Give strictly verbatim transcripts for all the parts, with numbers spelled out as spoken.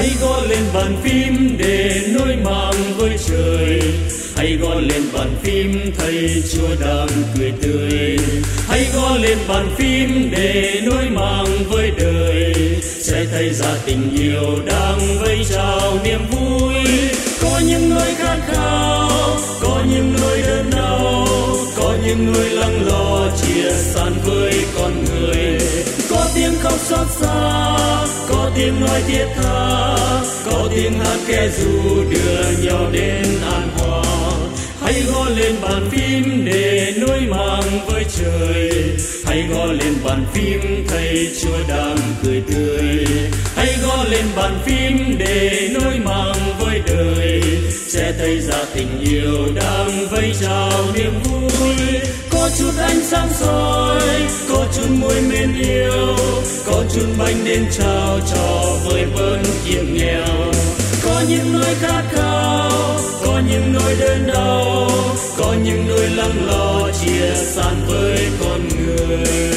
Hãy gõ lên bàn phím để nối mạng với trời. Hãy gõ lên bàn phím thấy Chúa đang cười tươi. Hãy gõ lên bàn phím để nối mạng với đời. Sẽ thấy ra tình yêu đang vẫy chào niềm vui. Có những nỗi khát khao, có những nỗi đớn đau, có những nỗi lắng lo chia sẻ với con người. Có tiếng khóc xót xa, có tiếng nói thiết tha, có tiếng hát kẻ ru đưa nhau đến an hòa. Hãy gõ lên bàn phím để nối mạng với trời. Hãy gõ lên bàn phím thấy Chúa đang cười tươi. Hãy gõ lên bàn phím để nối mạng với đời. Sẽ thấy ra tình yêu đang vẫy chào niềm vui. Có chút ánh sáng soi, có chút môi mến yêu, có chút bánh đến trao cho với bớt kiềm nghèo. Có những nỗi khát khao, có những nỗi đớn đau, có những nỗi lắng lo chia sẻ với con người.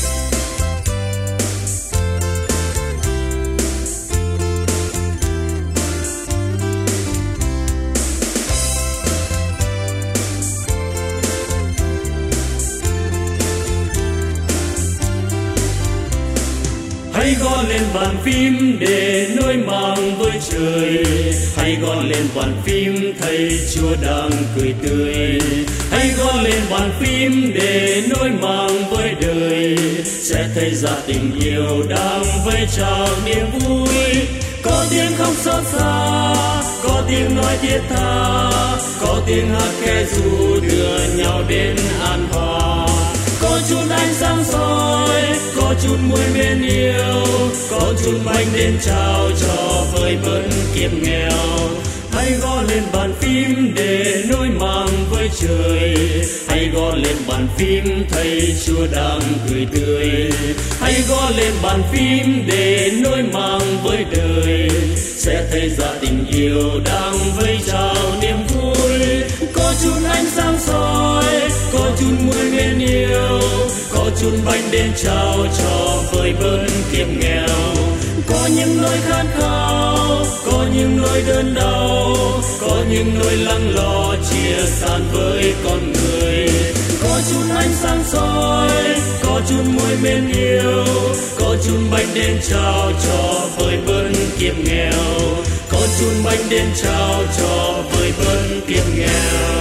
Hãy gõ lên bàn phím để nối mạng với trời. Hãy gõ lên bàn phím thấy Chúa đang cười tươi. Hãy gõ lên bàn phím để nối mạng với đời. Sẽ thấy ra tình yêu đang vẫy chào niềm vui. Có tiếng khóc xót xa, có tiếng nói thiết tha, có tiếng hát khe ru đưa nhau đến an hòa. Có chút ánh sáng soi, có chút môi mến yêu, có chút bánh đến trao cho với bớt kiếp nghèo. Hãy gõ lên bàn phím để nối mạng với trời. Hãy gõ lên bàn phím thấy Chúa đang cười tươi. Hãy gõ lên bàn phím để nối mạng với đời. Sẽ thấy ra tình yêu đang vẫy chào niềm vui. Có chút ánh sáng soi, có chút môi mến yêu, có chút bánh đến trao cho với bớt kiếp nghèo. Có những nỗi khát khao, có những nỗi đớn đau, có những nỗi lắng lo chia sẻ với con người. Có chút ánh sáng soi, có chút môi mến yêu, có chút bánh đến trao cho với bớt kiếp nghèo. Có chút bánh đến trao cho với bớt kiếp nghèo.